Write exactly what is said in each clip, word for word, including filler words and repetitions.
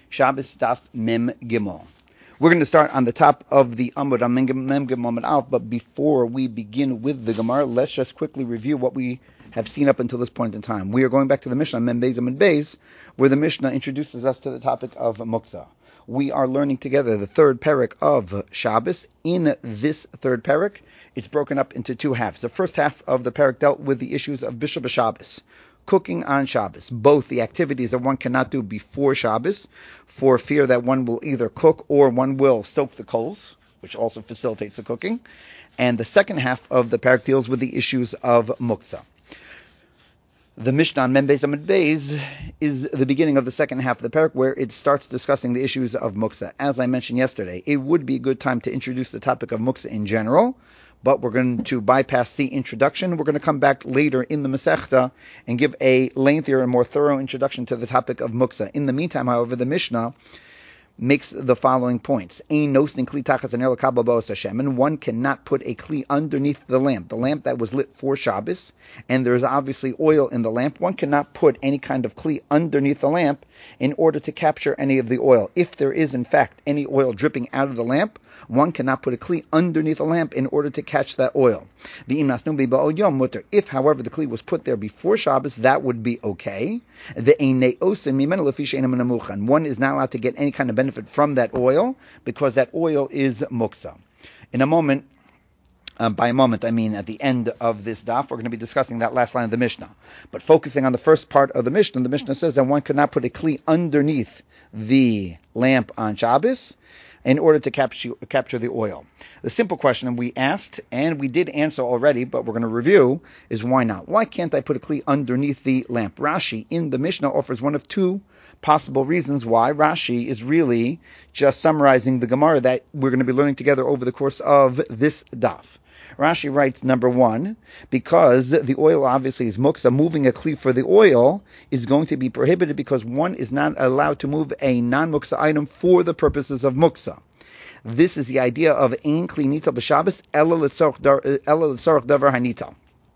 Shabbos Daf Mem Gimel. We're going to start on the top of the Amud on Mem Gimel Amud Aleph, but before we begin with the Gemara, let's just quickly review what we have seen up until this point in time. We are going back to the Mishnah, Mem Beis Amud Beis, where the Mishnah introduces us to the topic of Muktzah. We are learning together the third parak of Shabbos. In this third parak, it's broken up into two halves. The first half of the parak dealt with the issues of Bishul b'Shabbos, cooking on Shabbos, both the activities that one cannot do before Shabbos for fear that one will either cook or one will stoke the coals, which also facilitates the cooking. And the second half of the parak deals with the issues of Muktzah. The Mishnah on Mem Beis Amud Beis is the beginning of the second half of the parak, where it starts discussing the issues of Muktzah. As I mentioned yesterday, it would be a good time to introduce the topic of Muktzah in general, but we're going to bypass the introduction. We're going to come back later in the Masechta and give a lengthier and more thorough introduction to the topic of Muktzah. In the meantime, however, the Mishnah makes the following points. And one cannot put a kli underneath the lamp, the lamp that was lit for Shabbos, and there's obviously oil in the lamp. One cannot put any kind of kli underneath the lamp in order to capture any of the oil. If there is, in fact, any oil dripping out of the lamp, one cannot put a kli underneath a lamp in order to catch that oil. If, however, the kli was put there before Shabbos, that would be okay. One is not allowed to get any kind of benefit from that oil because that oil is muktzah. In a moment, um, by a moment, I mean at the end of this daf, we're going to be discussing that last line of the Mishnah. But focusing on the first part of the Mishnah, the Mishnah says that one cannot put a kli underneath the lamp on Shabbos in order to capture, capture the oil. The simple question we asked, and we did answer already, but we're going to review, is why not? Why can't I put a kli underneath the lamp? Rashi in the Mishnah offers one of two possible reasons why. Rashi is really just summarizing the Gemara that we're going to be learning together over the course of this daf. Rashi writes, number one, because the oil obviously is muktzah, moving a kli for the oil is going to be prohibited because one is not allowed to move a non-muktzah item for the purposes of muktzah. This is the idea of ein kli nital b'Shabbos ela l'tzorech davar hanital.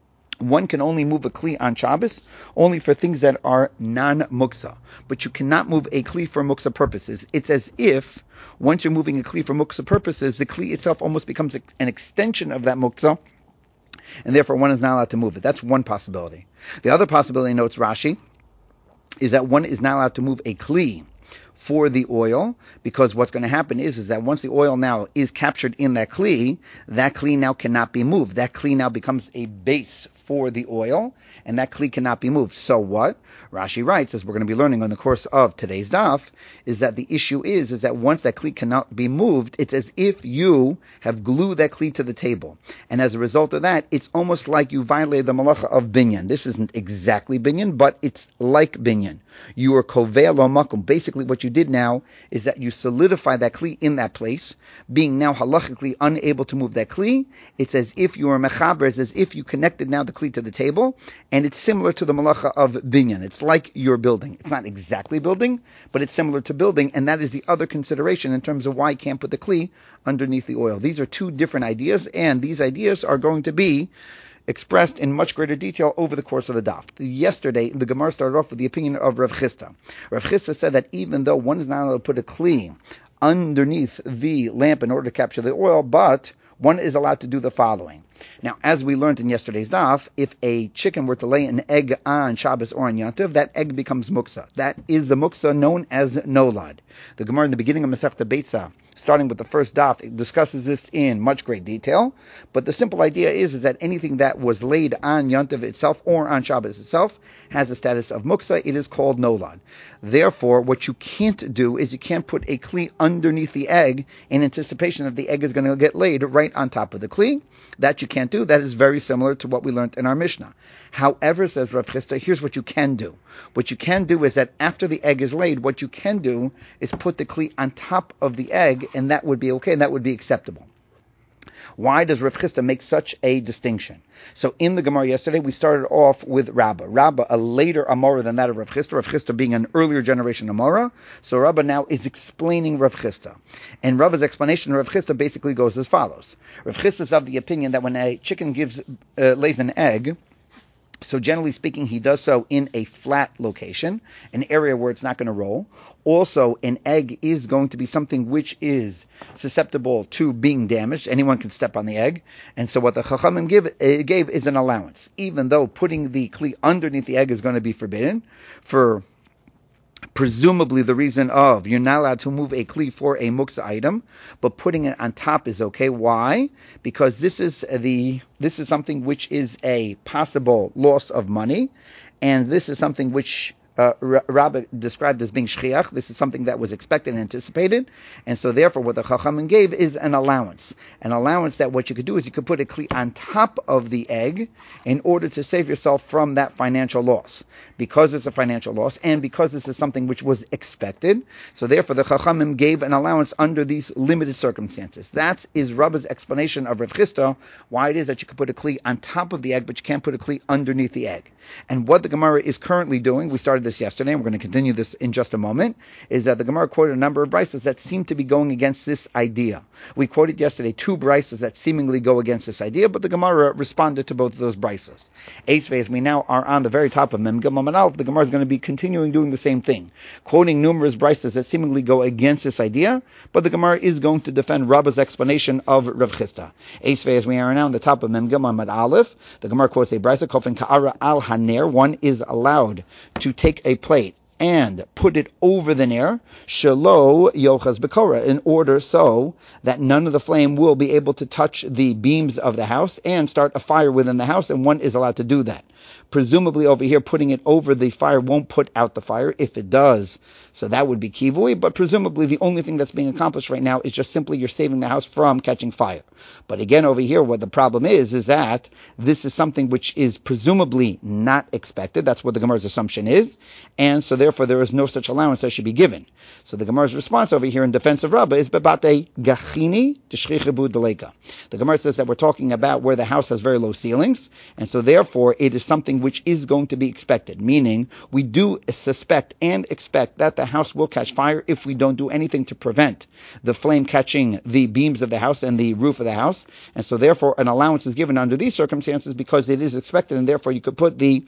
One can only move a kli on Shabbos only for things that are non-muktzah, but you cannot move a kli for muktzah purposes. It's as if once you're moving a kli for muktzah purposes, the kli itself almost becomes an extension of that muktzah, and therefore one is not allowed to move it. That's one possibility. The other possibility, notes Rashi, is that one is not allowed to move a kli for the oil, because what's going to happen is, is that once the oil now is captured in that kli, that kli now cannot be moved. That kli now becomes a base for the oil, and that kli cannot be moved. So what? Rashi writes, as we're going to be learning in the course of today's daf, is that the issue is, is that once that kli cannot be moved, it's as if you have glued that kli to the table. And as a result of that, it's almost like you violated the malacha of binyan. This isn't exactly binyan, but it's like binyan. You are kovei lo makom. Basically what you did now is that you solidify that kli in that place, being now halachically unable to move that kli. It's as if you are mechaber, it's as if you connected now the kli to the table, and it's similar to the malacha of binyan. It's like you're building. It's not exactly building, but it's similar to building, and that is the other consideration in terms of why you can't put the kli underneath the oil. These are two different ideas, and these ideas are going to be expressed in much greater detail over the course of the daf. Yesterday, the Gemara started off with the opinion of Rav Chisda. Rav Chisda said that even though one is not allowed to put a kli underneath the lamp in order to capture the oil, but one is allowed to do the following. Now, as we learned in yesterday's daf, if a chicken were to lay an egg on Shabbos or on Yontiv, that egg becomes muktzah. That is the muktzah known as nolad. The Gemara in the beginning of Masechta Beitza, starting with the first daf, it discusses this in much great detail, but the simple idea is, is that anything that was laid on Yontiv itself or on Shabbos itself has the status of muktzah. It is called nolad. Therefore, what you can't do is you can't put a kli underneath the egg in anticipation that the egg is going to get laid right on top of the kli. That you can't do. That is very similar to what we learned in our Mishnah. However, says Rav Chisda, here's what you can do. What you can do is that after the egg is laid, what you can do is put the kli on top of the egg, and that would be okay, and that would be acceptable. Why does Rav Chisda make such a distinction? So in the Gemara yesterday, we started off with Rabbah. Rabbah, a later Amora than that of Rav Chisda, Rav Chisda being an earlier generation Amora. So Rabbah now is explaining Rav Chisda. And Rabbah's explanation of Rav Chisda basically goes as follows. Rav Chisda is of the opinion that when a chicken gives uh, lays an egg, So generally speaking, he does so in a flat location, an area where it's not going to roll. Also, an egg is going to be something which is susceptible to being damaged. Anyone can step on the egg. And so what the Chachamim give, uh, gave is an allowance. Even though putting the kli underneath the egg is going to be forbidden, for presumably the reason of you're not allowed to move a kli for a muksa item, but putting it on top is okay. Why? Because this is the this is something which is a possible loss of money, and this is something which uh, Rabbah described as being shchiach. This is something that was expected and anticipated, and so therefore what the Chachamim gave is an allowance. An allowance that what you could do is you could put a kli on top of the egg in order to save yourself from that financial loss. Because it's a financial loss, and because this is something which was expected, so therefore the Chachamim gave an allowance under these limited circumstances. That is Rabbah's explanation of Rav Chisda, why it is that you could put a kli on top of the egg, but you can't put a kli underneath the egg. And what the Gemara is currently doing, we started this yesterday, and we're going to continue this in just a moment, is that the Gemara quoted a number of brises that seem to be going against this idea. We quoted yesterday two brises that seemingly go against this idea, but the Gemara responded to both of those brises. Eisvei, as we now are on the very top of Mem Gimel Amud Aleph, the Gemara is going to be continuing doing the same thing, quoting numerous brises that seemingly go against this idea, but the Gemara is going to defend Rabbah's explanation of Rav Chisda. Eisvei, as we are now on the top of Mem Gimel Amud Aleph, the Gemara quotes a brisa, Kofen Ka'ara al Haner, one is allowed to take a plate and put it over the ner, shelo yochaz bekora, in order so that none of the flame will be able to touch the beams of the house and start a fire within the house, and one is allowed to do that. Presumably over here, putting it over the fire won't put out the fire. If it does, so that would be kivui, but presumably the only thing that's being accomplished right now is just simply you're saving the house from catching fire. But again, over here, what the problem is, is that this is something which is presumably not expected. That's what the Gemara's assumption is. And so therefore there is no such allowance that should be given. So the Gemara's response over here in defense of Rabbah is bebate gachini d'shchichebu deleka. The Gemara says that we're talking about where the house has very low ceilings, and so therefore it is something which is going to be expected, meaning we do suspect and expect that the house will catch fire if we don't do anything to prevent the flame catching the beams of the house and the roof of the house, and so therefore an allowance is given under these circumstances because it is expected, and therefore you could put the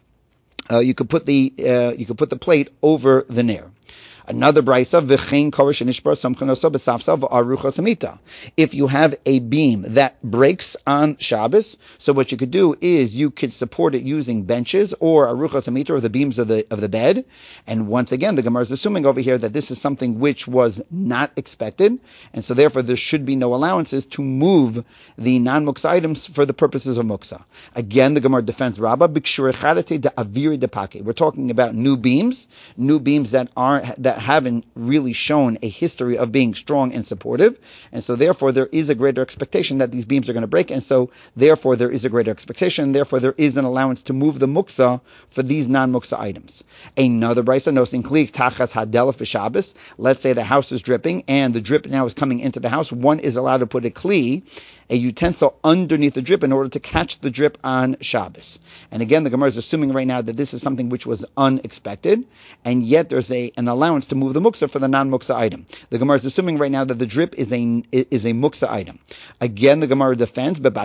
uh, you could put the uh, you could put the plate over the ner. Another brisa, v'chein korish nishbar samchanoso b'safsav aruchos hamita. If you have a beam that breaks on Shabbos, so what you could do is you could support it using benches or aruchos hamita, or the beams of the of the bed. And once again, the Gemara is assuming over here that this is something which was not expected, and so therefore there should be no allowances to move the non-muksa items for the purposes of muksa. Again, the Gemara defends Rabbah b'kshurechadete da'aviri depake. We're talking about new beams, new beams that aren't that haven't really shown a history of being strong and supportive, and so therefore there is a greater expectation that these beams are going to break, and so therefore there is a greater expectation, therefore there is an allowance to move the muksa for these non-muksa items. Another brisa, nosin kli tachas hadelef b'Shabbos. Let's say the house is dripping, and the drip now is coming into the house. One is allowed to put a kli, a utensil, underneath the drip in order to catch the drip on Shabbos. And again, the Gemara is assuming right now that this is something which was unexpected, and yet there's a an allowance to move the muksa for the non-muksa item. The Gemara is assuming right now that the drip is a is a muksa item. Again, the Gemara defends, we're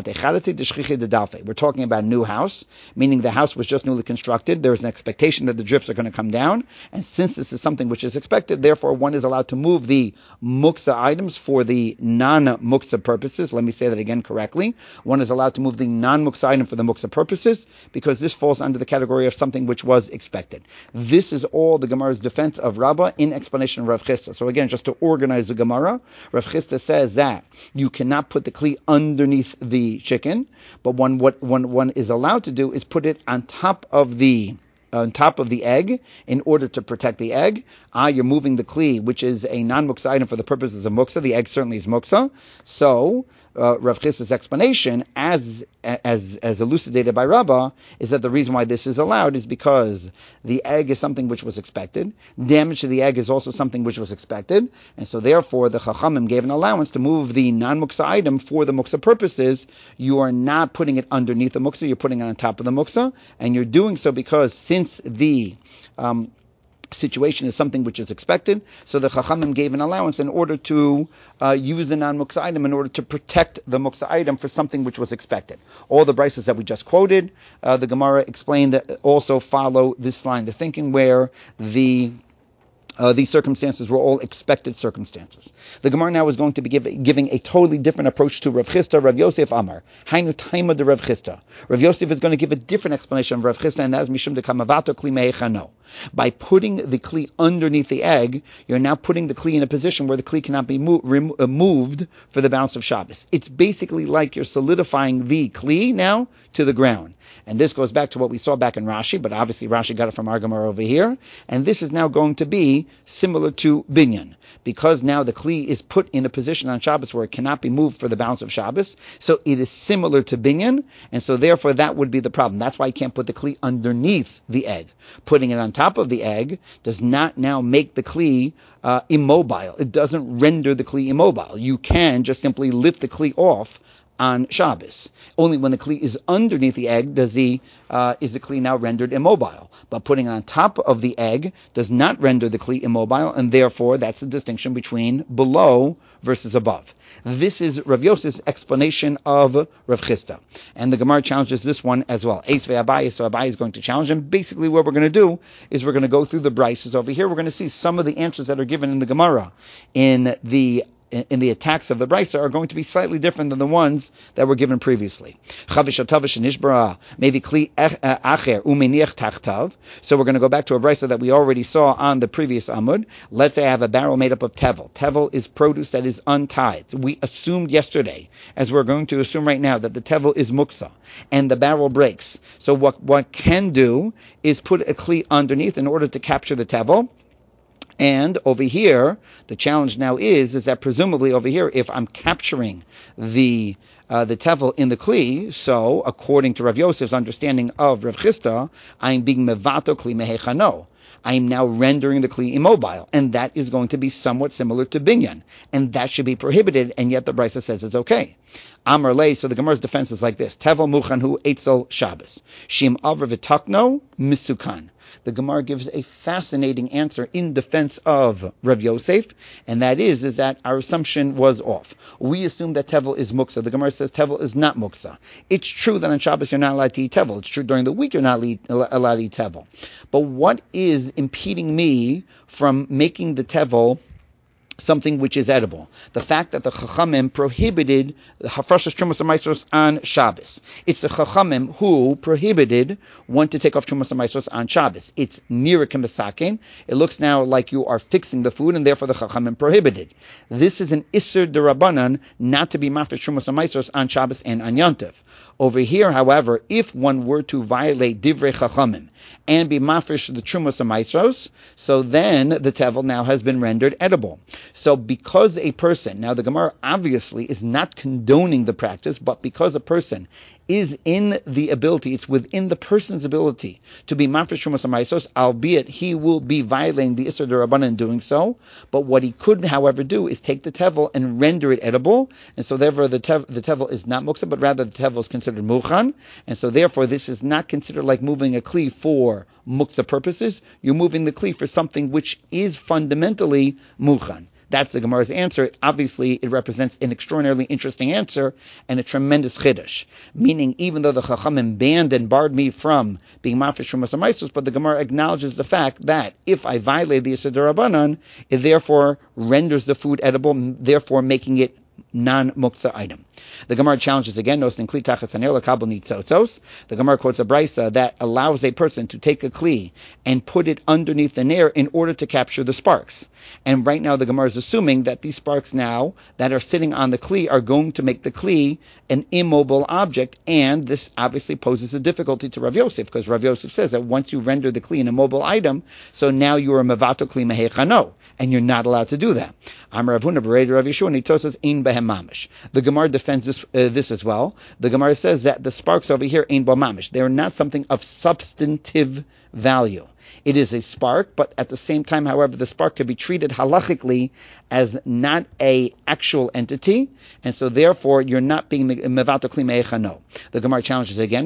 talking about a new house, meaning the house was just newly constructed. There is an expectation that the drips are going to come down, and since this is something which is expected, therefore one is allowed to move the muksa items for the non-muksa purposes. Let me say that again correctly. One is allowed to move the non-muksa item for the muksa purposes, because this falls under the category of something which was expected. This is all the Gemara's defense of Rabbah in explanation of Rav Chisda. So again, just to organize the Gemara, Rav Chisda says that you cannot put the kli underneath the chicken, but one what one one is allowed to do is put it on top of the on top of the egg in order to protect the egg. Ah, you're moving the kli, which is a non-muksa item, for the purposes of muksa. The egg certainly is muksa. So Uh, Rav Chisda's explanation, as as as elucidated by Rabbah, is that the reason why this is allowed is because the egg is something which was expected. Damage to the egg is also something which was expected, and so therefore the Chachamim gave an allowance to move the non-muksa item for the muksa purposes. You are not putting it underneath the muksa; you're putting it on top of the muksa, and you're doing so because since the um, situation is something which is expected, so the Chachamim gave an allowance in order to uh, use the non-muksa item in order to protect the muksa item for something which was expected. All the brises that we just quoted, uh, the Gemara explained that also follow this line of thinking where the Uh, these circumstances were all expected circumstances. The Gemara now is going to be give, giving a totally different approach to Rav Chisda, Rav Yosef Amar. Hainu taima de Rav Chisda. Rav Yosef is going to give a different explanation of Rav Chisda, and that is Mishum de Kamavato Kli Meichano. By putting the Kli underneath the egg, you're now putting the Kli in a position where the Kli cannot be mo- rem- uh, moved for the balance of Shabbos. It's basically like you're solidifying the Kli now to the ground. And this goes back to what we saw back in Rashi, but obviously Rashi got it from our Gemara over here. And this is now going to be similar to Binyan, because now the Kli is put in a position on Shabbos where it cannot be moved for the balance of Shabbos. So it is similar to Binyan, and so therefore that would be the problem. That's why you can't put the Kli underneath the egg. Putting it on top of the egg does not now make the Kli uh, immobile. It doesn't render the Kli immobile. You can just simply lift the Kli off on Shabbos. Only when the Kli is underneath the egg does the uh, is the Kli now rendered immobile. But putting it on top of the egg does not render the Kli immobile, and therefore that's the distinction between below versus above. This is Rav Yosef's explanation of Rav Chisda. And the Gemara challenges this one as well. Eis ve'Abaye, so Abaye is going to challenge him. Basically what we're going to do is we're going to go through the brises over here. We're going to see some of the answers that are given in the Gemara in the in the attacks of the Brisa are going to be slightly different than the ones that were given previously. So we're going to go back to a Brisa that we already saw on the previous Amud. Let's say I have a barrel made up of tevel. Tevel is produce that is untied. We assumed yesterday, as we're going to assume right now, that the tevel is muksa, and the barrel breaks. So what one can do is put a kli underneath in order to capture the tevel. And over here, the challenge now is, is that presumably over here, if I'm capturing the uh, the tevel in the kli, so according to Rav Yosef's understanding of Rav Chisda, I'm being mevato kli mehechano. I am now rendering the kli immobile, and that is going to be somewhat similar to binyan, and that should be prohibited, and yet the Brisa says it's okay. Amar lei, so the Gemara's defense is like this: tevel muchanhu eitzel Shabbos, shim avra v'takno misukan. The Gemara gives a fascinating answer in defense of Rav Yosef, and that is, is that our assumption was off. We assume that tevel is muksa. The Gemara says tevel is not muksa. It's true that on Shabbos you're not allowed to eat tevel. It's true during the week you're not allowed to eat tevel. But what is impeding me from making the tevel something which is edible? The fact that the Chachamim prohibited the Hafrashas Trumas HaMaisros on Shabbos. It's the Chachamim who prohibited one to take off Trumas HaMaisros on Shabbos. It's Nira K'Mesaken. It looks now like you are fixing the food, and therefore the Chachamim prohibited. This is an Isser D'Rabbanan not to be Mafresh Trumas HaMaisros on Shabbos and on Yontif. Over here, however, if one were to violate Divrei Chachamim and be mafresh the Trumas HaMaisros, so then the tevel now has been rendered edible. So because a person, now the Gemara obviously is not condoning the practice, but because a person is in the ability, it's within the person's ability to be mafresh Trumas HaMaisros, albeit he will be violating the Isser D'Rabbanan in doing so, but what he could, however, do is take the tevel and render it edible, and so therefore the, tev- the tevel is not muksa, but rather the tevel is considered muchan, and so therefore this is not considered like moving a kli for muksa purposes. You're moving the kli for something which is fundamentally muchan. That's the Gemara's answer. Obviously, it represents an extraordinarily interesting answer and a tremendous chiddush. Meaning, even though the Chachamim banned and barred me from being mafresh Trumas HaMaisros, but the Gemara acknowledges the fact that if I violate the Isser D'Rabbanan, it therefore renders the food edible, therefore making it non-muksa item. The Gemara challenges again. The Gemara quotes a brisa that allows a person to take a kli and put it underneath the nair in order to capture the sparks. And right now the Gemara is assuming that these sparks now that are sitting on the kli are going to make the kli an immobile object, and this obviously poses a difficulty to Rav Yosef, because Rav Yosef says that once you render the kli an immobile item, so now you are mevato kli mehechano, and you're not allowed to do that. Amar Rav Huna b'Rei Rav Yeshua Nitosas ein behem mamish. The Gemara defends this uh, this as well. The Gemara says that the sparks over here ein bo mamish. They are not something of substantive value. It is a spark, but at the same time, however, the spark could be treated halachically as not a actual entity, and so therefore you're not being mevato kli me'echano. The Gemara challenges again.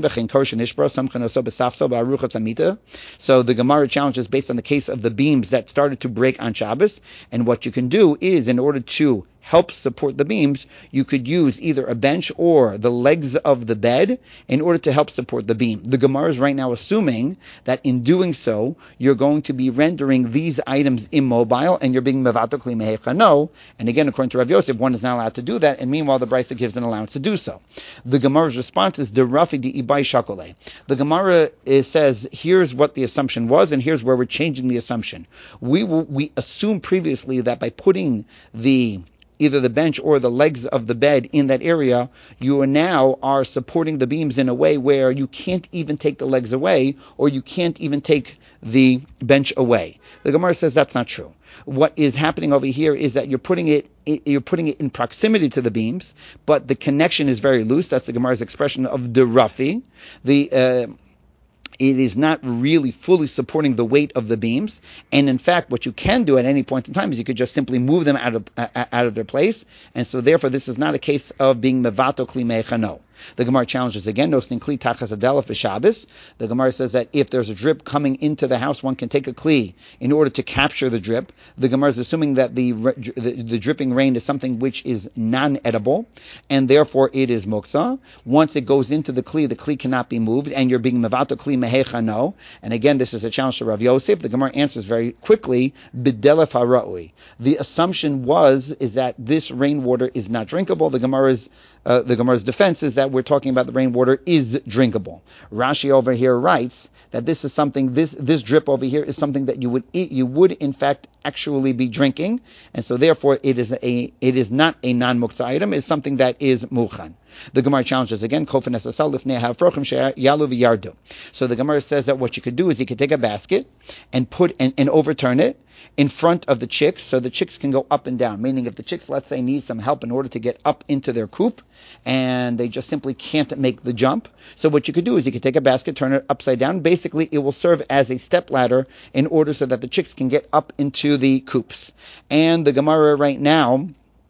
So the Gemara challenges based on the case of the beams that started to break on Shabbos, and what you can do is, in order to help support the beams, you could use either a bench or the legs of the bed in order to help support the beam. The Gemara is right now assuming that in doing so, you're going to be rendering these items immobile, and you're being mevato kli mehechano. And again, according to Rav Yosef, one is not allowed to do that, and meanwhile the Brisa gives an allowance to do so. The Gemara's response is derafi di ibai shakole. The Gemara is, says, here's what the assumption was, and here's where we're changing the assumption. We we assumed previously that by putting the either the bench or the legs of the bed in that area, you are now are supporting the beams in a way where you can't even take the legs away, or you can't even take the bench away. The Gemara says that's not true. What is happening over here is that you're putting it you're putting it in proximity to the beams, but the connection is very loose. That's the Gemara's expression of derafi. The uh, It is not really fully supporting the weight of the beams, and in fact, what you can do at any point in time is you could just simply move them out of uh, out of their place, and so therefore this is not a case of being mevato kli mechano. The Gemara challenges again, nosnin kli tachas adelaf b'Shabbos. The Gemara says that if there's a drip coming into the house, one can take a kli in order to capture the drip. The Gemara is assuming that the, the the dripping rain is something which is non-edible, and therefore it is muksa. Once it goes into the kli, the kli cannot be moved, and you're being mevato kli mehechano. And again, this is a challenge to Rav Yosef. The Gemara answers very quickly, b'delef hara'ui. The assumption was is that this rainwater is not drinkable. The Gemara's Uh, the Gemara's defense is that we're talking about the rainwater is drinkable. Rashi over here writes that this is something, this this drip over here is something that you would eat, you would in fact actually be drinking, and so therefore it is a it is not a non-muktzah item, it's something that is muchan. The Gemara challenges again, so the Gemara says that what you could do is you could take a basket and put and, and overturn it in front of the chicks, so the chicks can go up and down, meaning if the chicks, let's say, need some help in order to get up into their coop, and they just simply can't make the jump. So what you could do is you could take a basket, turn it upside down. Basically, it will serve as a step ladder in order so that the chicks can get up into the coops. And the Gemara right now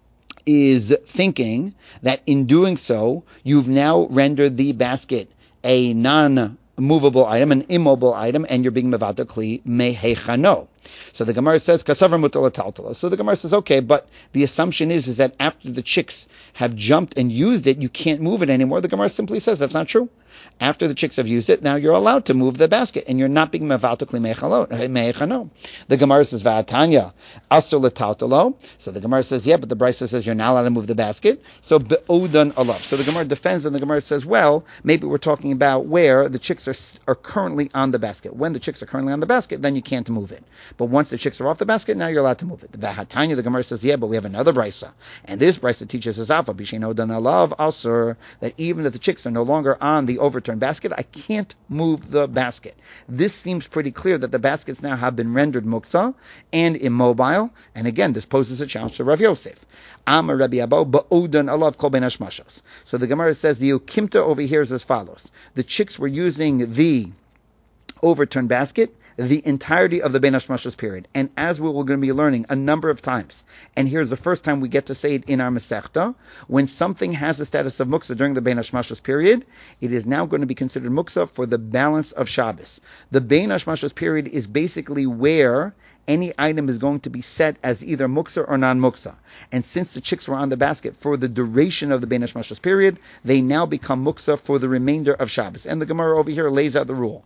is thinking that in doing so, you've now rendered the basket a non-movable item, an immobile item, and you're being mevato kli mehechano. So the Gemara says, Kasavar mutal taltala. So the Gemara says, okay, but the assumption is, is that after the chicks have jumped and used it, you can't move it anymore. The Gemara simply says that's not true. After the chicks have used it, now you're allowed to move the basket, and you're not being mevato kli mehechano. The Gemara says, Va'atanya asur l'taltalo. So the Gemara says, yeah, but the Brisa says you're not allowed to move the basket. So be'odan alav. So the Gemara defends, and the Gemara says, well, maybe we're talking about where the chicks are are currently on the basket. When the chicks are currently on the basket, then you can't move it. But once the chicks are off the basket, now you're allowed to move it. The Va'atanya, the Gemara says, yeah, but we have another Brisa, and this Brisa teaches us afa b'shein odan alav asur, that even if the chicks are no longer on the overturned basket, I can't move the basket. This seems pretty clear that the baskets now have been rendered muktzah and immobile, and again, this poses a challenge to Rav Yosef. Amar Rabbi Abba ba'odan alav kol ben hashmashos. So the Gemara says the ukimta over here is as follows. The chicks were using the overturned basket the entirety of the Ben Hashmashos period. And as we were going to be learning a number of times, and here's the first time we get to say it in our Masechta, when something has the status of muksa during the Ben Hashmashos period, it is now going to be considered muksa for the balance of Shabbos. The Ben Hashmashos period is basically where any item is going to be set as either muksa or non-muksa. And since the chicks were on the basket for the duration of the Ben Hashmashos period, they now become muksa for the remainder of Shabbos. And the Gemara over here lays out the rule.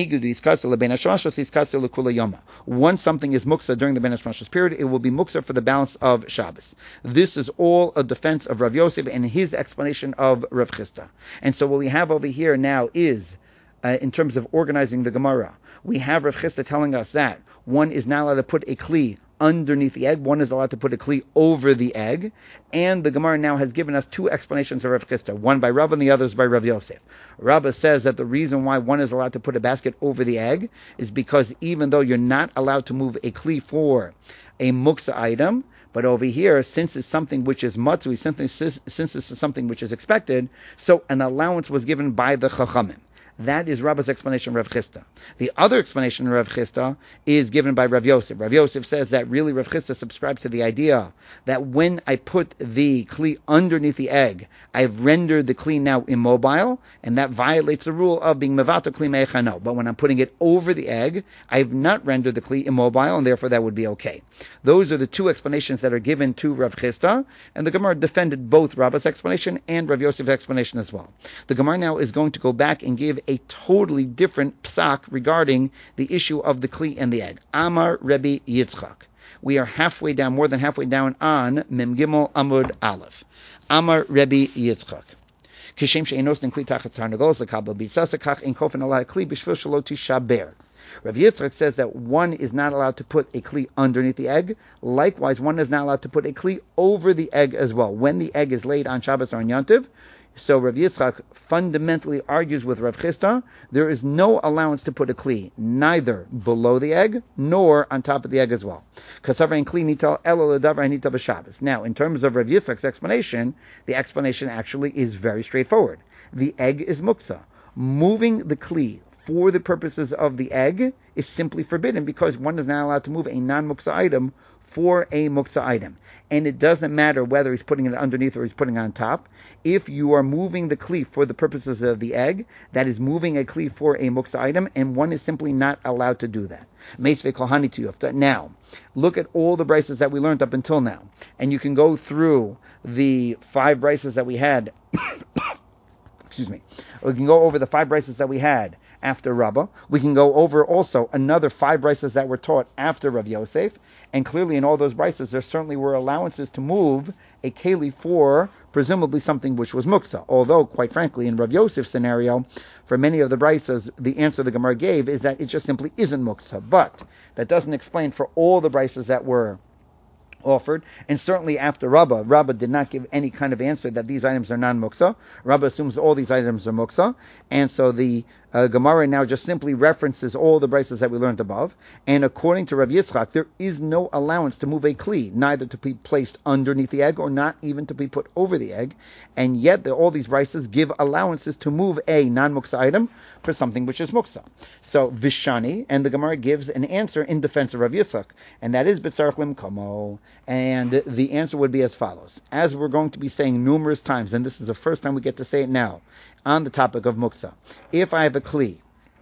Once something is muksa during the Ben Hashmashos period, it will be muksa for the balance of Shabbos. This is all a defense of Rav Yosef and his explanation of Rav Chisda. And so what we have over here now is, uh, in terms of organizing the Gemara, we have Rav Chisda telling us that one is not allowed to put a kli underneath the egg, one is allowed to put a kli over the egg, and the Gemara now has given us two explanations of Rav Chisda, one by Rav and the other is by Rav Yosef. Rav says that the reason why one is allowed to put a basket over the egg is because even though you're not allowed to move a kli for a muksa item, but over here, since it's something which is matzui, since, since this is something which is expected, so an allowance was given by the Chachamim. That is Rabba's explanation of Rav Chisda. The other explanation of Rav Chisda is given by Rav Yosef. Rav Yosef says that really Rav Chisda subscribes to the idea that when I put the kli underneath the egg, I've rendered the kli now immobile, and that violates the rule of being mevato kli me'echano. But when I'm putting it over the egg, I have not rendered the kli immobile, and therefore that would be okay. Those are the two explanations that are given to Rav Chisda, and the Gemara defended both Rabba's explanation and Rav Yosef's explanation as well. The Gemara now is going to go back and give a totally different psak regarding the issue of the kli and the egg. Amar Rebbe Yitzchak. We are halfway down, more than halfway down on Mem Gimel Amud Aleph. Amar Rebbe Yitzchak. Kishem she'enos nin kli tachat tarnagol lekabel bitzasa kach ein kofen alai kli b'shvil shelo tishaber. Rav Yitzchak says that one is not allowed to put a kli underneath the egg. Likewise, one is not allowed to put a kli over the egg as well. When the egg is laid on Shabbos or on Yom Tov, so Rav Yitzchak fundamentally argues with Rav Chisda, there is no allowance to put a kli neither below the egg nor on top of the egg as well. Now, in terms of Rav Yitzchak's explanation, the explanation actually is very straightforward. The egg is muksa. Moving the kli for the purposes of the egg is simply forbidden because one is not allowed to move a non-muksa item for a muksa item. And it doesn't matter whether he's putting it underneath or he's putting it on top. If you are moving the kli for the purposes of the egg, that is moving a kli for a muksa item, and one is simply not allowed to do that. Now, look at all the brises that we learned up until now. And you can go through the five brises that we had. Excuse me. We can go over the five brises that we had after Rabbah. We can go over also another five brises that were taught after Rav Yosef. And clearly in all those brises, there certainly were allowances to move a keli for presumably something which was muksa. Although, quite frankly, in Rav Yosef's scenario, for many of the brises, the answer the Gemara gave is that it just simply isn't muksa. But that doesn't explain for all the brises that were offered. And certainly after Rabbah, Rabbah did not give any kind of answer that these items are non-muksa. Rabbah assumes all these items are muksa. And so the Uh, Gemara now just simply references all the brises that we learned above, and according to Rav Yitzchak, there is no allowance to move a kli, neither to be placed underneath the egg or not even to be put over the egg, and yet the, all these brises give allowances to move a non-muksa item for something which is muksa. So Vishani, and the Gemara gives an answer in defense of Rav Yitzchak, and that is B'tzarech Limkomo, and the answer would be as follows. As we're going to be saying numerous times, and this is the first time we get to say it now, on the topic of muksa. If I have a kli,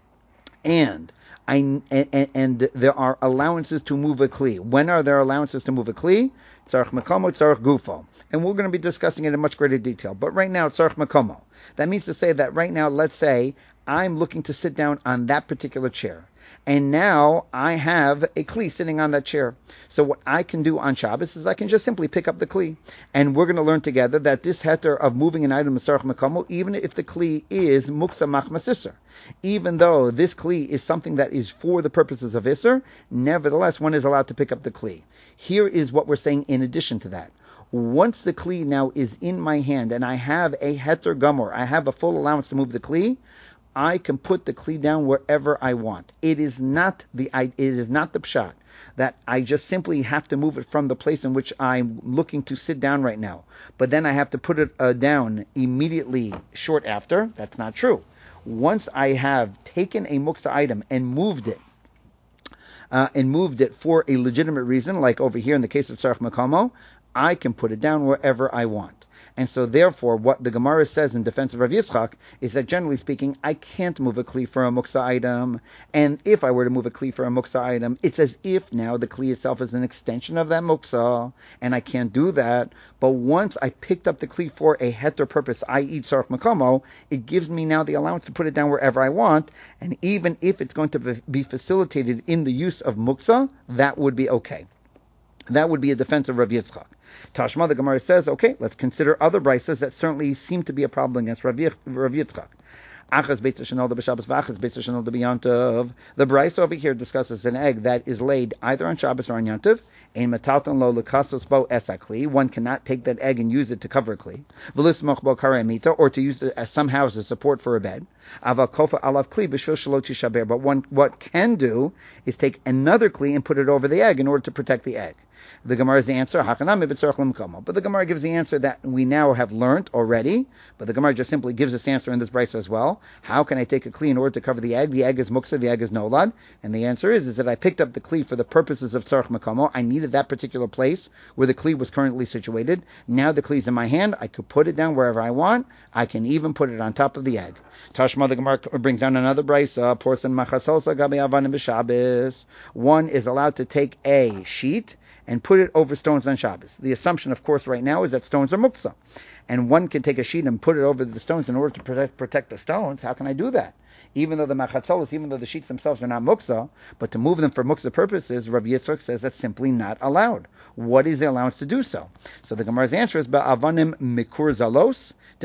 and I and, and there are allowances to move a kli. When are there allowances to move a kli? Tzarech makomo, tzarech gufo. And we're going to be discussing it in much greater detail. But right now, tzarech makomo. That means to say that right now, let's say, I'm looking to sit down on that particular chair. And now I have a kli sitting on that chair. So what I can do on Shabbos is I can just simply pick up the kli. And we're going to learn together that this heter of moving an item Tzarech makomo, even if the kli is muksa machmas isser, even though this kli is something that is for the purposes of isser, nevertheless one is allowed to pick up the kli. Here is what we're saying in addition to that. Once the kli now is in my hand and I have a heter gamor, I have a full allowance to move the kli, I can put the kli down wherever I want. It is not the it is not the pshat that I just simply have to move it from the place in which I'm looking to sit down right now, but then I have to put it uh, down immediately short after. That's not true. Once I have taken a muksa item and moved it, uh, and moved it for a legitimate reason, like over here in the case of Tzarech makomo, I can put it down wherever I want. And so therefore, what the Gemara says in defense of Rav Yitzchak is that generally speaking, I can't move a kli for a muksa item. And if I were to move a kli for a muksa item, it's as if now the kli itself is an extension of that muksa, and I can't do that. But once I picked up the kli for a heter purpose, that is tzarech makomo, it gives me now the allowance to put it down wherever I want. And even if it's going to be facilitated in the use of muksa, that would be okay. That would be a defense of Rav Yitzchak. Tashma, the Gemara says, okay, let's consider other brises that certainly seem to be a problem against Rav Yitzchak. The brise over here discusses an egg that is laid either on Shabbos or on Yom Tov. One cannot take that egg and use it to cover a kli, or to use it as somehow as a support for a bed. But one what can do is take another kli and put it over the egg in order to protect the egg. The Gemara's answer, Hakanami b'tzorach l'mkomo. But the Gemara gives the answer that we now have learned already, but the Gemara just simply gives this answer in this brisa as well. How can I take a kli in order to cover the egg? The egg is muksa, the egg is nolad. And the answer is, is that I picked up the kli for the purposes of tzorach mekomo. I needed that particular place where the kli was currently situated. Now the kli is in my hand. I could put it down wherever I want. I can even put it on top of the egg. Tashma, the Gemara brings down another brisa. Porsan machasolsa gabi avanim b'Shabbos. One is allowed to take a sheet and put it over stones on Shabbos. The assumption, of course, right now is that stones are muksa. And one can take a sheet and put it over the stones in order to protect, protect the stones. How can I do that? Even though the machatzolos, even though the sheets themselves are not muksa, but to move them for muksa purposes, Rabbi Yitzchak says that's simply not allowed. What is the allowance to do so? So the Gemara's answer is, ba'avanim mikur zalos, so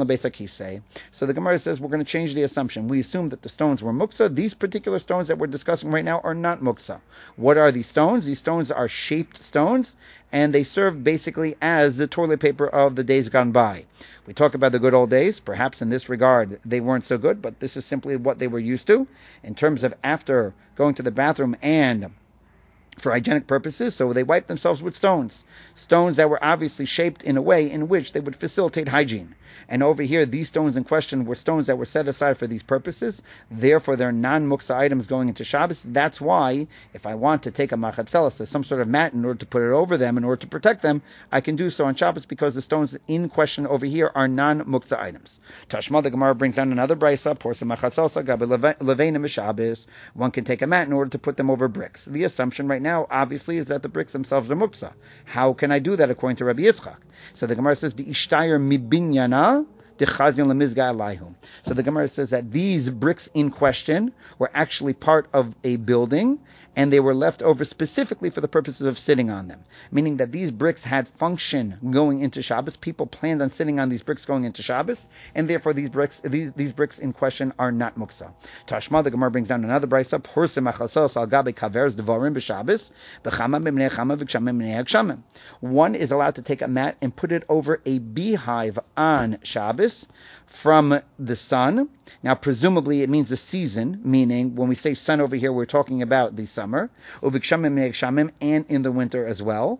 the Gemara says we're going to change the assumption. We assume that the stones were muksa. These particular stones that we're discussing right now are not muksa. What are these stones? These stones are shaped stones, and they serve basically as the toilet paper of the days gone by. We talk about the good old days. Perhaps in this regard they weren't so good, but this is simply what they were used to in terms of after going to the bathroom and for hygienic purposes, so they wiped themselves with stones. Stones that were obviously shaped in a way in which they would facilitate hygiene. And over here, these stones in question were stones that were set aside for these purposes. Therefore, they're non-muksa items going into Shabbos. That's why, if I want to take a machatzelos, some sort of mat, in order to put it over them, in order to protect them, I can do so on Shabbos because the stones in question over here are non-muksa items. Tashma, the Gemara brings down another brisa. Porsa machatzelsa gabi levenim b'Shabbos. One can take a mat in order to put them over bricks. The assumption right now, obviously, is that the bricks themselves are muksa. How can I do that according to Rabbi Yitzchak? So the Gemara says, the ishtayer mibinyana dechazion lemizga alayhum. So the Gemara says that these bricks in question were actually part of a building, and they were left over specifically for the purposes of sitting on them. Meaning that these bricks had function going into Shabbos. People planned on sitting on these bricks going into Shabbos, and therefore these bricks these, these bricks in question are not muksa. Tashma, the Gemara brings down another brisa. Porsim achasos al gabe kaveres devarim b'Shabbos b'chama b'mnei chama v'kshamim b'nei hakshamim. One is allowed to take a mat and put it over a beehive on Shabbos from the sun. Now, presumably, it means the season, meaning when we say sun over here, we're talking about the summer, and in the winter as well.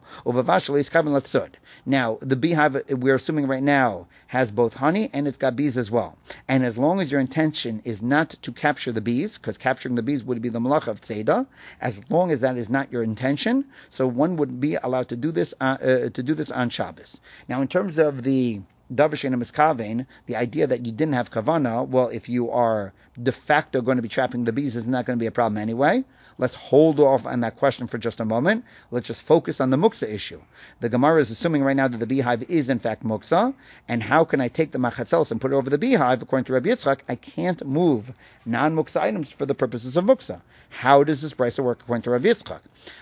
Now, the beehive, we're assuming right now, has both honey and it's got bees as well. And as long as your intention is not to capture the bees, because capturing the bees would be the malach of tzeda, as long as that is not your intention, so one would be allowed to do this uh, uh, to do this on Shabbos. Now, in terms of the Davish and Miskavein, the idea that you didn't have kavana, well, if you are de facto going to be trapping the bees, is not going to be a problem anyway. Let's hold off on that question for just a moment. Let's just focus on the muksa issue. The Gemara is assuming right now that the beehive is in fact muksa, and how can I take the machatzelos and put it over the beehive? According to Rabbi Yitzchak, I can't move non-muksa items for the purposes of muksa. How does this brisa work according to Rabbi Yitzchak?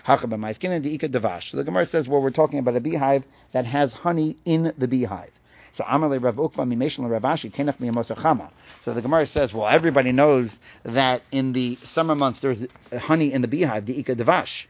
So the Gemara says, well, we're talking about a beehive that has honey in the beehive. So Amalei Rav Ukva Mimeshel Rav Ashi Tenach Miyamosa Chama. So the Gemara says, well, everybody knows that in the summer months there's honey in the beehive, the Ika Devash.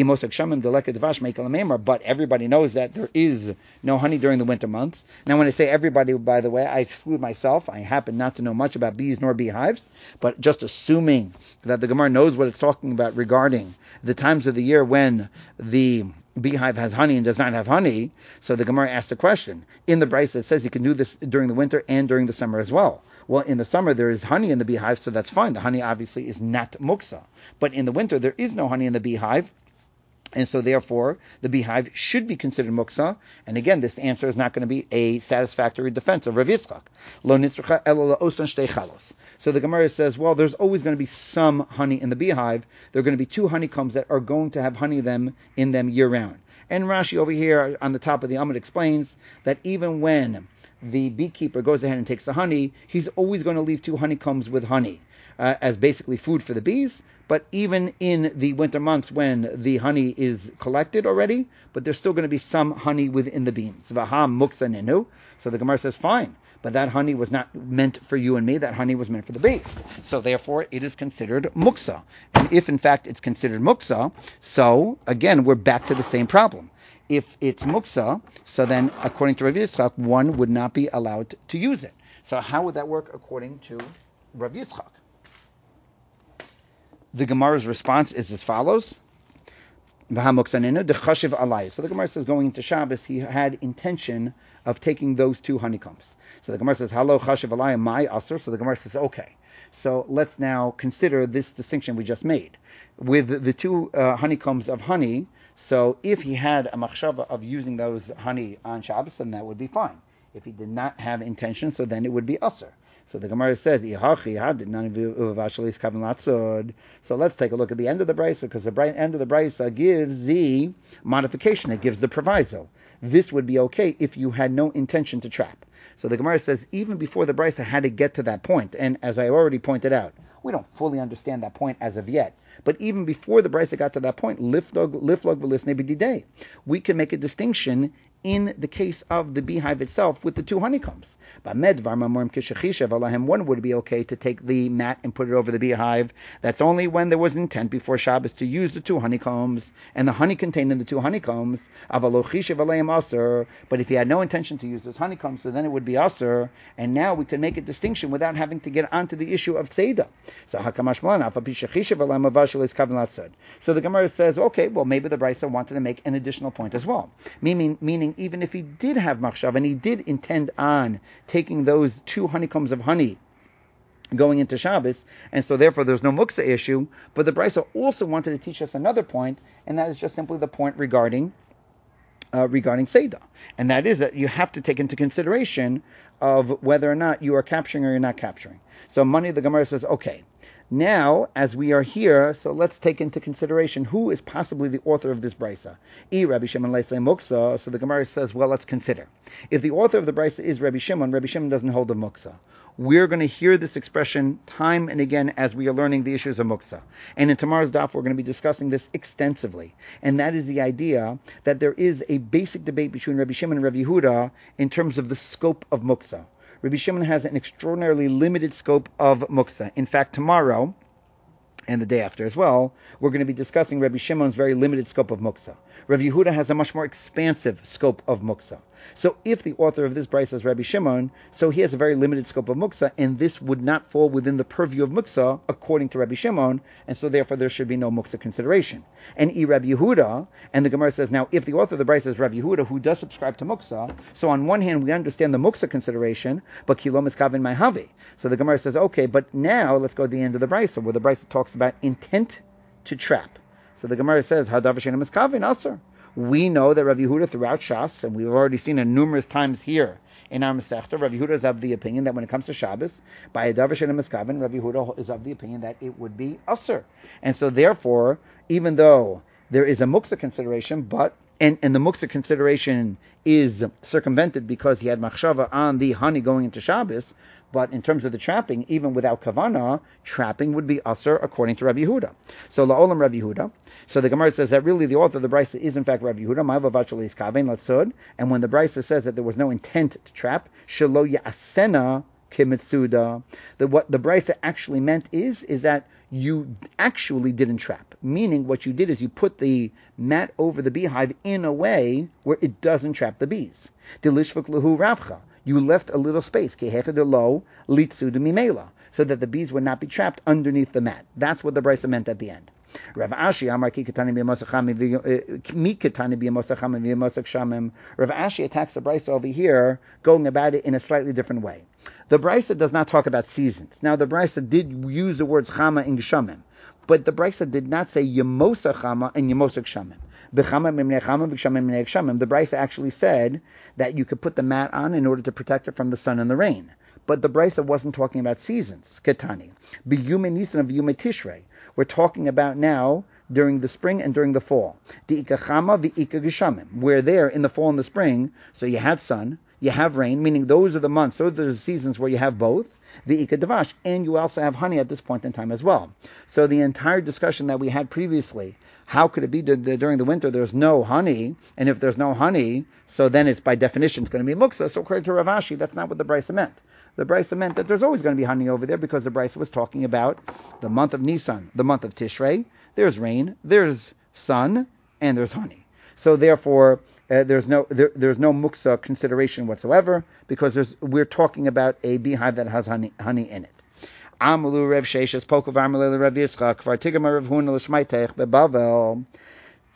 But everybody knows that there is no honey during the winter months. Now, when I say everybody, by the way, I exclude myself. I happen not to know much about bees nor beehives, but just assuming that the Gemara knows what it's talking about regarding the times of the year when the beehive has honey and does not have honey. So the Gemara asked the question. In the Brisa, it says you can do this during the winter and during the summer as well. Well, in the summer, there is honey in the beehive, so that's fine. The honey obviously is not muksa. But in the winter, there is no honey in the beehive, and so therefore, the beehive should be considered muksa. And again, this answer is not going to be a satisfactory defense of Rav Yitzchak. Lo nitzrucha elo la'osan shtei chalos. So the Gemara says, well, there's always going to be some honey in the beehive. There are going to be two honeycombs that are going to have honey them in them year-round. And Rashi over here on the top of the Amud explains that even when the beekeeper goes ahead and takes the honey, he's always going to leave two honeycombs with honey uh, as basically food for the bees. But even in the winter months when the honey is collected already, but there's still going to be some honey within the beans. V'ham muksa nenu. So the Gemara says, fine. But that honey was not meant for you and me. That honey was meant for the bees. So therefore, it is considered muksa. And if, in fact, it's considered muksa, so, again, we're back to the same problem. If it's muksa, so then, according to Rav Yitzchak, one would not be allowed to use it. So how would that work according to Rav Yitzchak? The Gemara's response is as follows. V'hamuksanenu dechashiv alai. So the Gemara says going into Shabbos, he had intention of taking those two honeycombs. So the Gemara says, "Halo chashiv alai my aser." So the Gemara says, "Okay." So let's now consider this distinction we just made with the two uh, honeycombs of honey. So if he had a machshava of using those honey on Shabbos, then that would be fine. If he did not have intention, so then it would be aser. So the Gemara says, so let's take a look at the end of the brisa, because the end of the brisa gives the modification, it gives the proviso. This would be okay if you had no intention to trap. So the Gemara says, even before the brisa had to get to that point, and as I already pointed out, we don't fully understand that point as of yet, but even before the brisa got to that point, liflog liflog v'lisnei b'didei, we can make a distinction in the case of the beehive itself with the two honeycombs. One would be okay to take the mat and put it over the beehive. That's only when there was intent before Shabbos to use the two honeycombs, and the honey contained in the two honeycombs. But if he had no intention to use those honeycombs, so then it would be aser, and now we can make a distinction without having to get onto the issue of Seder. So So the Gemara says, okay, well maybe the Brisa wanted to make an additional point as well. Meaning, meaning even if he did have machshav and he did intend on taking those two honeycombs of honey going into Shabbos, and so therefore there's no muksa issue, but the Brisa also wanted to teach us another point, and that is just simply the point regarding uh, regarding Seder. And that is that you have to take into consideration of whether or not you are capturing or you're not capturing. So money, the Gemara says, okay, now, as we are here, so let's take into consideration who is possibly the author of this brisa. I Rabbi Shimon Leisei Muksa. So the Gemara says, well, let's consider. If the author of the brisa is Rabbi Shimon, Rabbi Shimon doesn't hold a muksa. We're going to hear this expression time and again as we are learning the issues of muksa. And in tomorrow's daf, we're going to be discussing this extensively. And that is the idea that there is a basic debate between Rabbi Shimon and Rabbi Yehuda in terms of the scope of muksa. Rabbi Shimon has an extraordinarily limited scope of muksa. In fact, tomorrow, and the day after as well, we're going to be discussing Rabbi Shimon's very limited scope of muksa. Rabbi Yehuda has a much more expansive scope of muksa. So if the author of this brisa is Rabbi Shimon, so he has a very limited scope of muksa, and this would not fall within the purview of muksa according to Rabbi Shimon, and so therefore there should be no muksa consideration. And I Rabbi Yehuda, and the Gemara says, now if the author of the brisa is Rabbi Yehuda, who does subscribe to muksa, so on one hand we understand the muksa consideration, but kilom is kavin ma'havi. So the Gemara says, okay, but now let's go to the end of the brisa, where the brisa talks about intent to trap. So the Gemara says, hadav she'eino miskavin aser. We know that Rabbi Yehuda throughout Shas, and we've already seen it numerous times here in our Masechta, Rabbi Yehuda is of the opinion that when it comes to Shabbos, by a davar she'eino miskavin, Rabbi Yehuda is of the opinion that it would be aser. And so therefore, even though there is a muksa consideration, but and, and the muksa consideration is circumvented because he had machshava on the honey going into Shabbos, but in terms of the trapping, even without kavana, trapping would be aser according to Rabbi Yehuda. So la'olam Rabbi Yehuda. So the Gemara says that really the author of the brisa is in fact Rabbi Yehuda. And when the brisa says that there was no intent to trap, shelo ya'asena kimitsuda, that what the brisa actually meant is is that you actually didn't trap. Meaning what you did is you put the mat over the beehive in a way where it doesn't trap the bees. Dilishvuk lahu ravcha. You left a little space, kehecha de lo litzu de mimela, so that the bees would not be trapped underneath the mat. That's what the brisa meant at the end. Rav Ashi Amar ki katani b'yamosacham mi katani b'yamosacham v'yamosak shamim. Rav Ashi attacks the brisa over here, going about it in a slightly different way. The brisa does not talk about seasons. Now the brisa did use the words chama and gshamim, but the brisa did not say yamosa chama and yamosak shamim. The brisa actually said that you could put the mat on in order to protect it from the sun and the rain. But the brisa wasn't talking about seasons. Ketani. B'yume Nisan of Yume Tishrei. We're talking about now during the spring and during the fall. Di'ika chama v'ika geshamim. We're there in the fall and the spring, so you have sun, you have rain, meaning those are the months, those are the seasons where you have both. V'ika devash. And you also have honey at this point in time as well. So the entire discussion that we had previously, how could it be that during the winter there's no honey, and if there's no honey, so then it's by definition it's going to be muksa. So according to Rav Ashi, that's not what the brisa meant. The brisa meant that there's always going to be honey over there because the brisa was talking about the month of Nisan, the month of Tishrei. There's rain, there's sun, and there's honey. So therefore, uh, there's no there, there's no muksa consideration whatsoever because there's, we're talking about a beehive that has honey honey in it. Amalu Rev Sheshes Pokav Amalei Rev Yitzchak Vartigam Rev Huna L'Shmaitech Bebavel.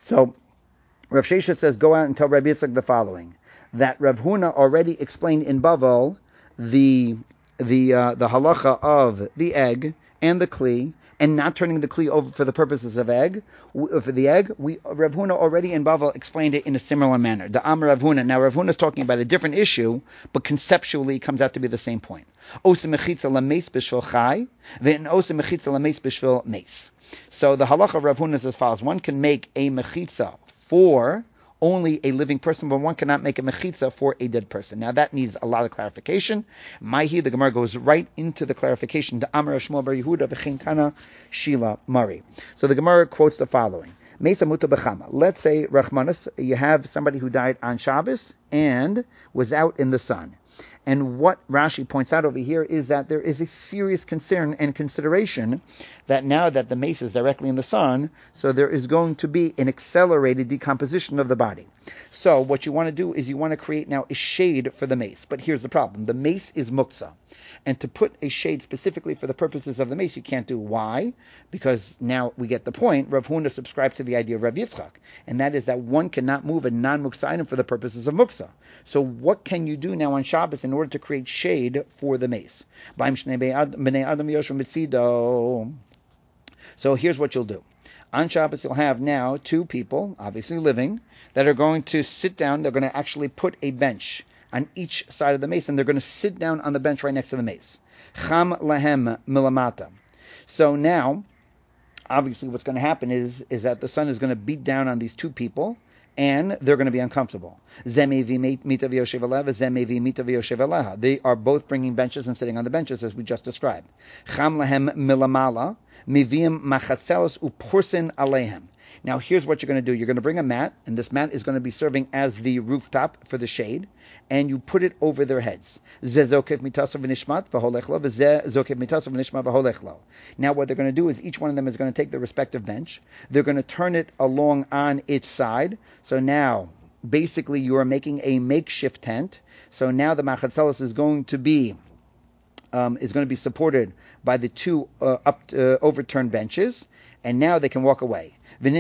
So Rav Sheshet says, go out and tell Rabbi Yitzchak the following, that Rav Huna already explained in Bavel the the uh, the halacha of the egg and the kli, and not turning the kli over for the purposes of egg. For the egg, we Rav Huna already in Bavel explained it in a similar manner. The Amar Rav Huna. Now Rav Huna is talking about a different issue, but conceptually it comes out to be the same point. Osa mechitza lameis b'shvil chai, ve'en osa mechitza lameis b'shvil meis. So the halacha of Rav Huna is as follows: one can make a mechitza for only a living person, but one cannot make a mechitza for a dead person. Now that needs a lot of clarification. Maihi, the Gemara goes right into the clarification. The Amar Shmuel bar Yehuda v'chein Tana Shila Mari. So the Gemara quotes the following: Meisa muta b'chama. Let's say Rachmanis, you have somebody who died on Shabbos and was out in the sun. And what Rashi points out over here is that there is a serious concern and consideration that now that the mace is directly in the sun, so there is going to be an accelerated decomposition of the body. So what you want to do is you want to create now a shade for the mace. But here's the problem. The mace is muktzah. And to put a shade specifically for the purposes of the mace, you can't do. Why? Because now we get the point. Rav Huna subscribes to the idea of Rav Yitzchak, and that is that one cannot move a non-muktzah item for the purposes of muktzah. So what can you do now on Shabbos in order to create shade for the mace? So here's what you'll do. On Shabbos, you'll have now two people, obviously living, that are going to sit down. They're going to actually put a bench on each side of the mace, and they're going to sit down on the bench right next to the mace. Cham lahem milamata. So now, obviously what's going to happen is, is that the sun is going to beat down on these two people, and they're going to be uncomfortable. They are both bringing benches and sitting on the benches, as we just described. Cham lahem milamala, mivim machatzelos upursin alehem. Now here's what you're going to do. You're going to bring a mat, and this mat is going to be serving as the rooftop for the shade, and you put it over their heads. Now what they're going to do is each one of them is going to take their respective bench. They're going to turn it along on its side. So now, basically, you are making a makeshift tent. So now the machatzelos is going to be um, is going to be supported by the two uh, up uh, overturned benches, and now they can walk away.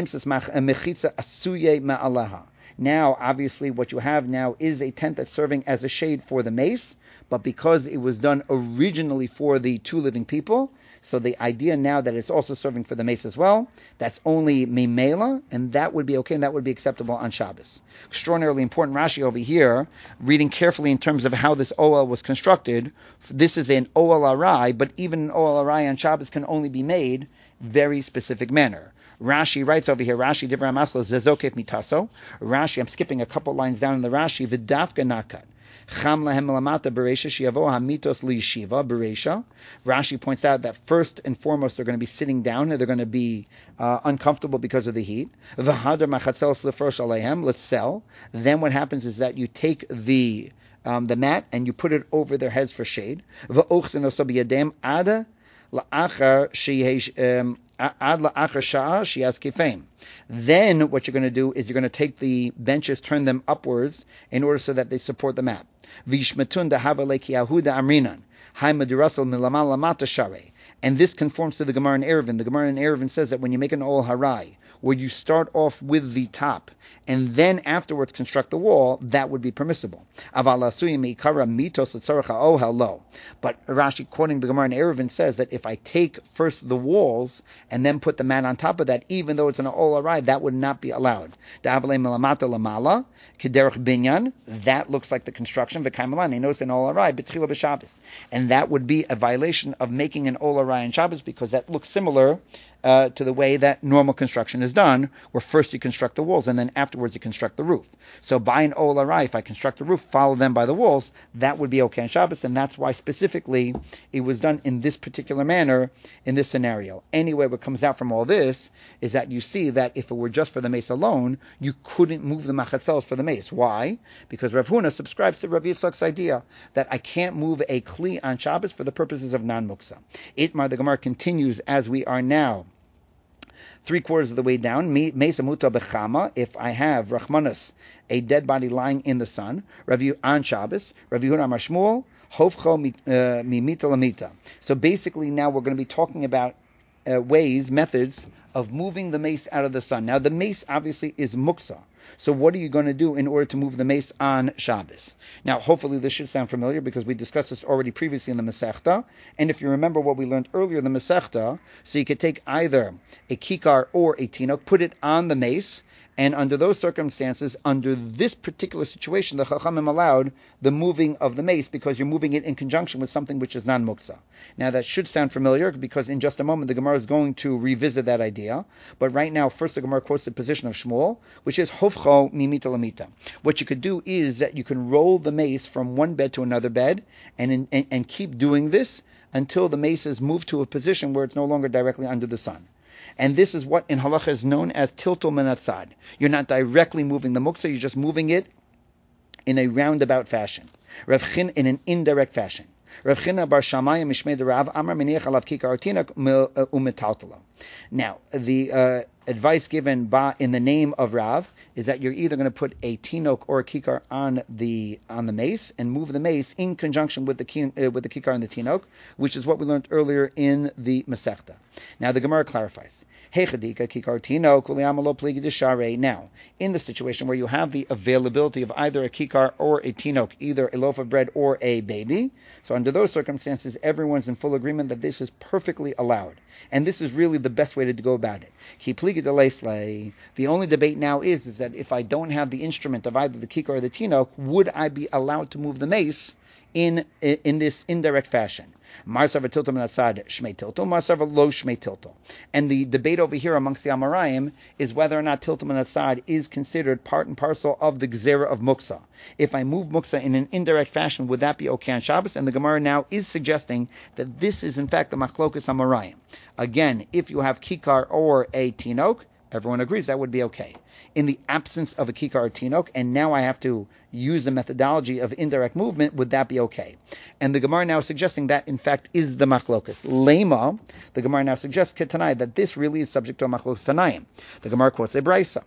Now, obviously, what you have now is a tent that's serving as a shade for the mace, but because it was done originally for the two living people, so the idea now that it's also serving for the mace as well, that's only mimela, and that would be okay, and that would be acceptable on Shabbos. Extraordinarily important Rashi over here, reading carefully in terms of how this Oel was constructed. This is an Oel Arai, but even an Oel Arai on Shabbos can only be made very specific manner. Rashi writes over here, Rashi Divrei Maslo Zezokef Mitaso. Rashi, I'm skipping a couple lines down in the Rashi, V'dafka Nakat. Cham lahem lamata bereisha shiavo hamitos liyeshiva bereisha. Rashi points out that first and foremost they're going to be sitting down, and they're going to be uh, uncomfortable because of the heat. V'hadar machatzelos lefrosh aleihem. Let's sell. Then what happens is that you take the um, the mat and you put it over their heads for shade. V'ochzen oso b'yadem ada la'achar sheyesh ad la'achar sha'a sheyaz kifeim. Then what you're going to do is you're going to take the benches, turn them upwards in order so that they support the mat. Vishmatun dahava leki Yahuda amrinan hay madurasel milamal lamata share. And this conforms to the Gemara in Eruvin. The Gemara in Eruvin says that when you make an ol harai, where you start off with the top and then afterwards construct the wall, that would be permissible. But Rashi, quoting the Gemara in Eruvin, says that if I take first the walls and then put the mat on top of that, even though it's an ol harai, that would not be allowed. That looks like the construction. Notice an ol harai, and that would be a violation of making an ol harai on Shabbos, because that looks similar Uh, to the way that normal construction is done, where first you construct the walls and then afterwards you construct the roof. So by an ol harai, if I construct the roof, follow them by the walls, that would be okay on Shabbos, and that's why specifically it was done in this particular manner in this scenario. Anyway, what comes out from all this is that you see that if it were just for the mace alone, you couldn't move the machatzelos for the mace. Why? Because Rav Huna subscribes to Rav Yitzchak's idea that I can't move a kli on Shabbos for the purposes of non-muksa. Itmar, the Gemara continues as we are now three quarters of the way down. Mesa muta bechama, if I have Rachmanas, a dead body lying in the sun, Rav on Shabbos, Rav Yehuda Amar Shmuel, hofcho mimita lamita. So basically now we're going to be talking about uh, ways, methods of moving the mace out of the sun. Now, the mace obviously is muksa. So what are you going to do in order to move the mace on Shabbos? Now, hopefully this should sound familiar because we discussed this already previously in the Masechta. And if you remember what we learned earlier in the Masechta, so you could take either a kikar or a tinok, put it on the mace, and under those circumstances, under this particular situation, the Chachamim allowed the moving of the mace because you're moving it in conjunction with something which is non-muksa. Now that should sound familiar because in just a moment the Gemara is going to revisit that idea. But right now, first the Gemara quotes the position of Shmuel, which is Hofcho mimita lamita. What you could do is that you can roll the mace from one bed to another bed and, in, and, and keep doing this until the mace is moved to a position where it's no longer directly under the sun. And this is what in halacha is known as tiltul minatzad. You're not directly moving the muksa, you're just moving it in a roundabout fashion. Rav Chin in an indirect fashion. Rav China bar Shammai mishmei Rav Amar meniach alav kikar tinak umetaltala. Now, the uh, advice given by, in the name of Rav is that you're either going to put a tinok or a kikar on the on the mace and move the mace in conjunction with the uh, with the kikar and the tinok, which is what we learned earlier in the Masechta. Now, the Gemara clarifies. Now, in the situation where you have the availability of either a kikar or a tinok, either a loaf of bread or a baby, so under those circumstances, everyone's in full agreement that this is perfectly allowed. And this is really the best way to go about it. The only debate now is, is that if I don't have the instrument of either the kikar or the tinok, would I be allowed to move the mace in in this indirect fashion? And the debate over here amongst the Amoraim is whether or not tiltum minatzad is considered part and parcel of the gzera of muksa. If I move muksa in an indirect fashion, would that be okay on Shabbos? And the Gemara now is suggesting that this is in fact the machlokas Amoraim. Again, if you have kikar or a tinok, everyone agrees that would be okay. In the absence of a kikar or tinok, and now I have to use the methodology of indirect movement, would that be okay? And the Gemara now is suggesting that, in fact, is the machlokas. Lema, the Gemara now suggests ketanai, that this really is subject to a machlokas tanayim. The Gemara quotes a brisa.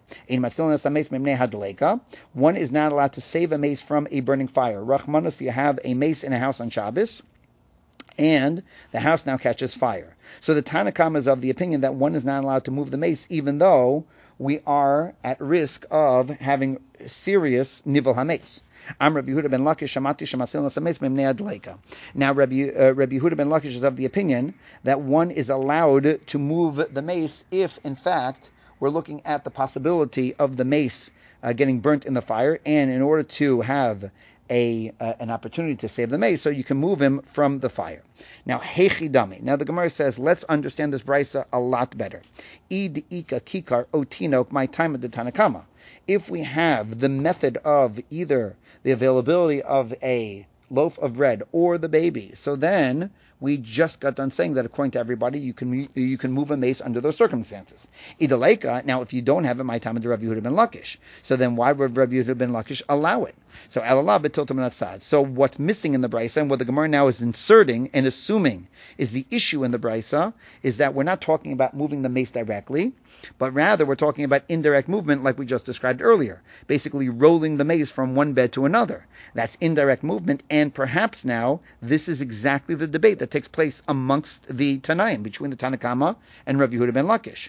One is not allowed to save a mace from a burning fire. Rachmanos, you have a mace in a house on Shabbos, and the house now catches fire. So the Tanakama is of the opinion that one is not allowed to move the mace, even though we are at risk of having serious nivel hametz. I'm Rabbi Yehuda ben Lakish shamati shemasil nasametz memnei adleika. Now Rabbi uh, Rabbi Yehuda ben Lakish is of the opinion that one is allowed to move the mace if, in fact, we're looking at the possibility of the mace uh, getting burnt in the fire, and in order to have a uh, an opportunity to save the mace, so you can move him from the fire. Now, hechidami. Now the Gemara says, let's understand this brisa a lot better. Id ika kikar otinok, my time at the Tanakama. If we have the method of either the availability of a loaf of bread or the baby, so then we just got done saying that according to everybody, you can you can move a mace under those circumstances. Idaleika. Now, if you don't have it, my time at the Rabbi Yehuda ben Lakish. So then, why would Rabbi Yehuda ben Lakish allow it? So Elalah betiltum minatzad. So what's missing in the brisa, and what the Gemara now is inserting and assuming is the issue in the brisa, is that we're not talking about moving the mace directly, but rather we're talking about indirect movement, like we just described earlier, basically rolling the mace from one bed to another. That's indirect movement, and perhaps now this is exactly the debate that takes place amongst the Tanaim, between the Tanakama and Rabbi Yehuda ben Lakish.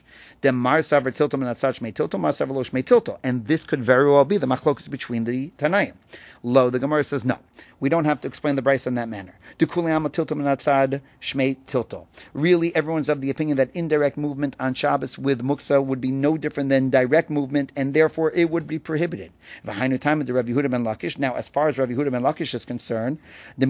And this could very well be the machlokas between the Tanaim. Lo, the Gemara says no. We don't have to explain the brisa in that manner. Really, everyone's of the opinion that indirect movement on Shabbos with muksa would be no different than direct movement, and therefore it would be prohibited. Now, as far as Rabbi Yehuda ben Lakish is concerned, the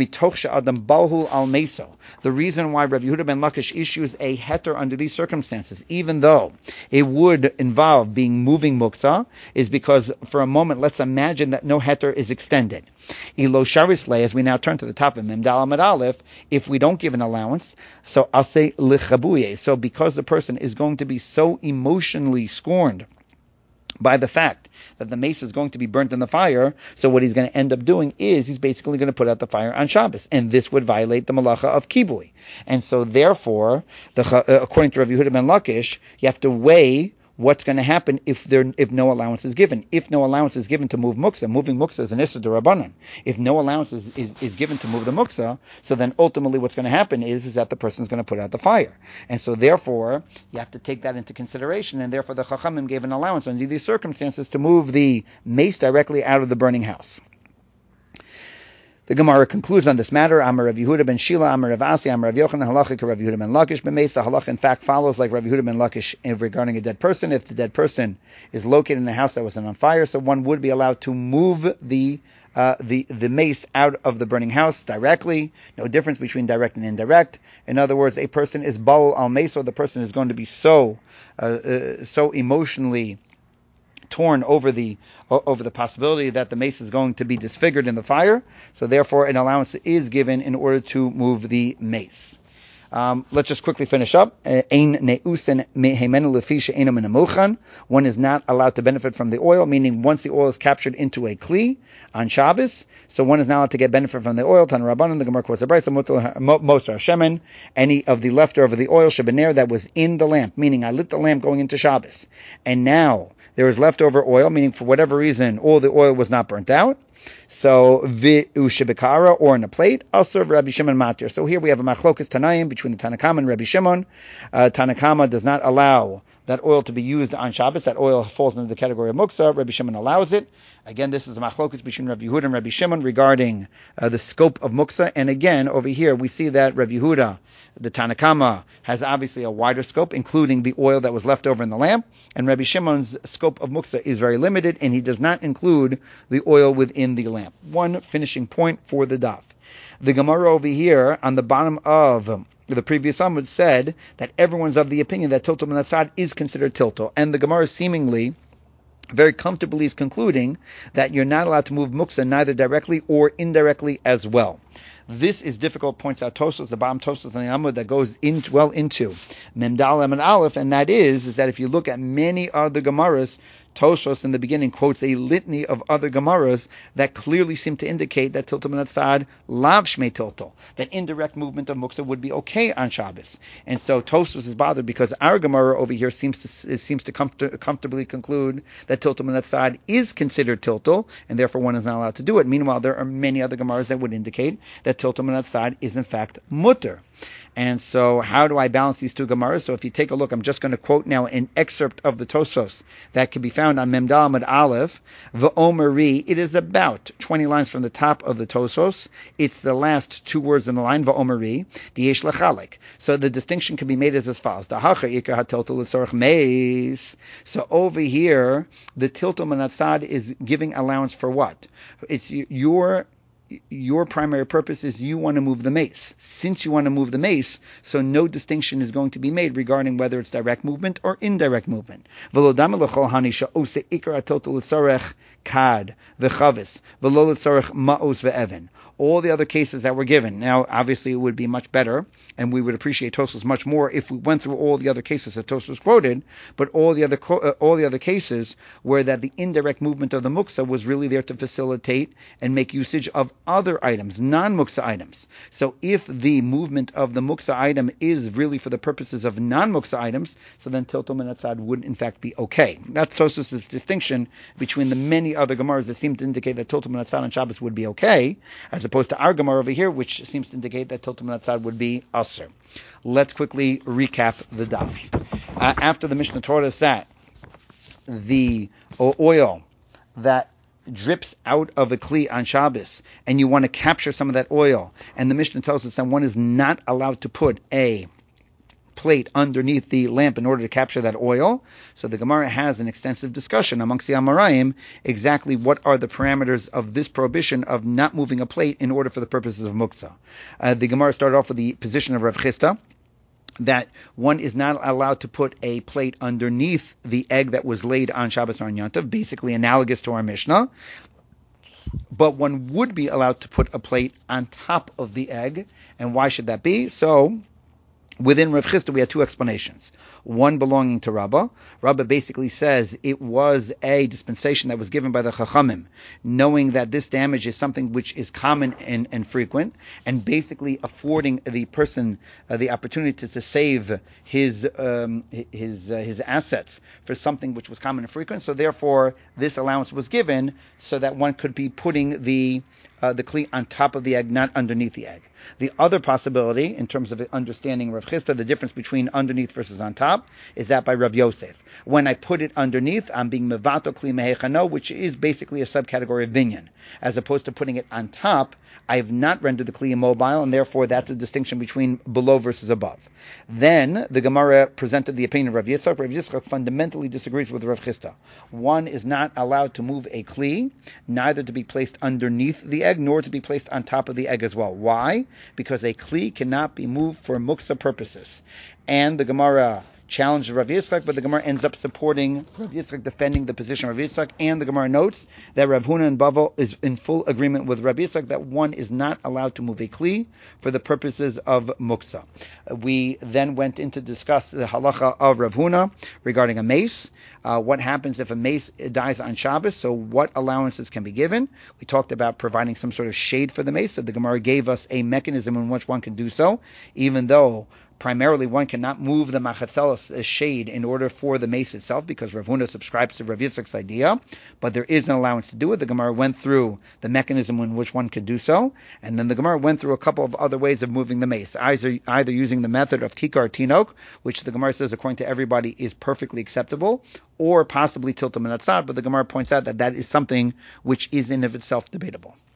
reason why Rabbi Yehuda ben Lakish issues a heter under these circumstances, even though it would involve being moving muksa, is because for a moment, let's imagine that no heter is extended. Ilo sharisle, as we now turn to the top of Memdal Amud Aleph, if we don't give an allowance, so I'll say lichabuye. So because the person is going to be so emotionally scorned by the fact that the mace is going to be burnt in the fire, so what he's going to end up doing is he's basically going to put out the fire on Shabbos, and this would violate the malacha of kibui. And so therefore, the, uh, according to Rabbi Yehuda ben Lakish, you have to weigh what's going to happen if there if no allowance is given. If no allowance is given to move muksa, moving muksa is an issa d'Rabbanan. If no allowance is, is, is given to move the muksa, so then ultimately what's going to happen is, is that the person is going to put out the fire. And so therefore, you have to take that into consideration, and therefore the Chachamim gave an allowance under these circumstances to move the mace directly out of the burning house. The Gemara concludes on this matter. Amar Rav Yehuda ben Shila, Amar Rav Asi, Amar Rav Yochanan, halacha Rav Yehuda ben Lakish b'meis. The halacha in fact follows like Rav Yehuda ben Lakish regarding a dead person. If the dead person is located in a house that was on fire, so one would be allowed to move the uh, the the mace out of the burning house directly. No difference between direct and indirect. In other words, a person is baal al mace, or the person is going to be so uh, uh, so emotionally torn over the over the possibility that the mace is going to be disfigured in the fire, so therefore an allowance is given in order to move the mace. Um, let's just quickly finish up. One is not allowed to benefit from the oil, meaning once the oil is captured into a kli on Shabbos, so one is not allowed to get benefit from the oil. Tan Rabbanan, the Gemara quotes a brayso, Moser Hashemen, any of the leftover of the oil shebener that was in the lamp, meaning I lit the lamp going into Shabbos, and now there is leftover oil, meaning for whatever reason all the oil was not burnt out. So v'ushibikara, or in a plate, I'll serve Rabbi Shimon matir. So here we have a machlokas Tanaim between the Tanakama and Rabbi Shimon. Uh, Tanakama does not allow that oil to be used on Shabbos. That oil falls into the category of muksa. Rabbi Shimon allows it. Again, this is a machlokas between Rabbi Yehuda and Rabbi Shimon regarding uh, the scope of muksa. And again, over here we see that Rabbi Yehuda, the Tanakama, has obviously a wider scope, including the oil that was left over in the lamp, and Rabbi Shimon's scope of muksa is very limited, and he does not include the oil within the lamp. One finishing point for the daf. The Gemara over here, on the bottom of the previous Amud, said that everyone's of the opinion that tiltul minatzad is considered tiltul, and the Gemara seemingly very comfortably is concluding that you're not allowed to move muksa neither directly or indirectly as well. This is difficult, points out Tosfos, the bottom Tosfos on the Amud that goes in, well into Memdal and Aleph, and that is, is that if you look at many other Gemaras, Tosfos in the beginning quotes a litany of other Gemaras that clearly seem to indicate that tiltul minatzad lav shmei tiltul, that indirect movement of muksa would be okay on Shabbos. And so Tosfos is bothered because our Gemara over here seems to seems to comfort, comfortably conclude that tiltul minatzad is considered tiltul, and therefore one is not allowed to do it. Meanwhile, there are many other Gemaras that would indicate that tiltul minatzad is in fact mutter. And so how do I balance these two Gemaras? So if you take a look, I'm just going to quote now an excerpt of the Tosfos that can be found on Memdal Amud Aleph. V'omeri, it is about twenty lines from the top of the Tosfos. It's the last two words in the line, V'omeri, D'yesh Lechalik. So the distinction can be made as as follows. Dahacha ikar hatiltul l'tzorech meis. So over here, the tiltul minatzad is giving allowance for what? It's your... Your primary purpose is you want to move the mace. Since you want to move the mace, so no distinction is going to be made regarding whether it's direct movement or indirect movement. All the other cases that were given. Now, obviously, it would be much better, and we would appreciate Tosfos much more if we went through all the other cases that Tosfos quoted. But all the other uh, all the other cases were that the indirect movement of the muksa was really there to facilitate and make usage of other items, non-muksa items. So, if the movement of the muksa item is really for the purposes of non-muksa items, so then tiltul minatzad would in fact be okay. That's Tosfos' distinction between the many other Gemaras that seem to indicate that tiltul minatzad on Shabbos would be okay, as opposed to our Gemara over here, which seems to indicate that tiltul minatzad would be aser. Let's quickly recap the daf. Uh, after the Mishnah taught us that the oil that drips out of a kli on Shabbos, and you want to capture some of that oil, and the Mishnah tells us that one is not allowed to put a plate underneath the lamp in order to capture that oil. So the Gemara has an extensive discussion amongst the Amoraim exactly what are the parameters of this prohibition of not moving a plate in order for the purposes of muksa. Uh, the Gemara started off with the position of Rav Chisda, that one is not allowed to put a plate underneath the egg that was laid on Shabbos or on Yom Tov, basically analogous to our Mishnah. But one would be allowed to put a plate on top of the egg. And why should that be? So Within Rav Chisda, we had two explanations. One belonging to Rabbah. Rabbah basically says it was a dispensation that was given by the Chachamim, knowing that this damage is something which is common and, and frequent, and basically affording the person uh, the opportunity to, to save his um, his uh, his assets for something which was common and frequent. So therefore, this allowance was given so that one could be putting the uh, the kli on top of the egg, not underneath the egg. The other possibility, in terms of understanding Rav Chisda, the difference between underneath versus on top, is that by Rav Yosef. When I put it underneath, I'm being mevato kli mehechano, which is basically a subcategory of binyan. As opposed to putting it on top, I have not rendered the kli immobile, and therefore that's a distinction between below versus above. Then the Gemara presented the opinion of Rav Yitzchak. Rav Yitzchak fundamentally disagrees with Rav Chisda. One is not allowed to move a kli, neither to be placed underneath the egg, nor to be placed on top of the egg as well. Why? Because a kli cannot be moved for muksa purposes. And the Gemara challenged Rav Yitzchak, but the Gemara ends up supporting Rav Yitzchak, defending the position of Rav Yitzchak, and the Gemara notes that Rav Huna and Bavel is in full agreement with Rav Yitzchak that one is not allowed to move a kli for the purposes of muksa. We then went in to discuss the halacha of Rav Huna regarding a mace. Uh, what happens if a mace dies on Shabbos? So what allowances can be given? We talked about providing some sort of shade for the mace. So the Gemara gave us a mechanism in which one can do so, even though primarily one cannot move the machatzelos shade in order for the mace itself, because Rav Huna subscribes to Rav Yitzchak's idea, but there is an allowance to do it. The Gemara went through the mechanism in which one could do so, and then the Gemara went through a couple of other ways of moving the mace, either, either using the method of kikar tinok, which the Gemara says according to everybody is perfectly acceptable, or possibly tiltum and atzad, but the Gemara points out that that is something which is in of itself debatable.